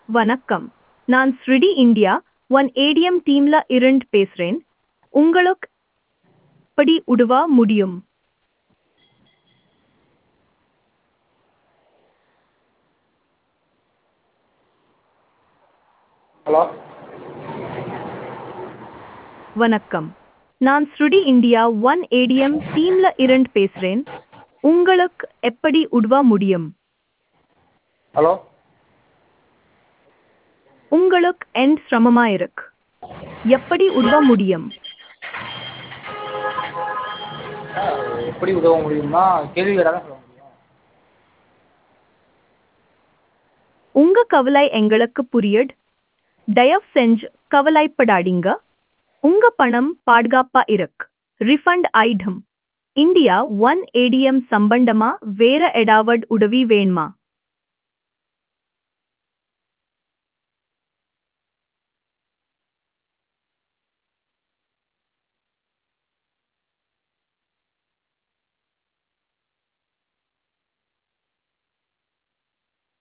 வணக்கம். நான் ஸ்ரிடி India one ATM டீம்ல இருந்து பேசுறேன். உங்களுக்கு எப்படி உதவ முடியும்? ஹலோ. வணக்கம். நான் ஸ்ருடி இந்தியா ஒன் ஏடிஎம் டீம்ல இருந்து பேசுறேன். உங்களுக்கு எப்படி உதவ முடியும்? ஹலோ. உங்களுக்கு எந்த சிரமமா இருக்கு? எப்படி உதவ முடியும்? எப்படி உதவ முடியும்னா கேள்விகளாக தான் சொல்ல முடியும். உங்க கவலை எங்களுக்கு புரியுது. தயவு செஞ்சு கவலைப்படாதீங்க. உங்க பணம் பாதுகாப்பா இருக்கு. ரிஃபண்ட் ஆயிடும். இந்தியா ஒன் ஏடிஎம் சம்பந்தமா வேற ஏதாவது உதவி வேணுமா?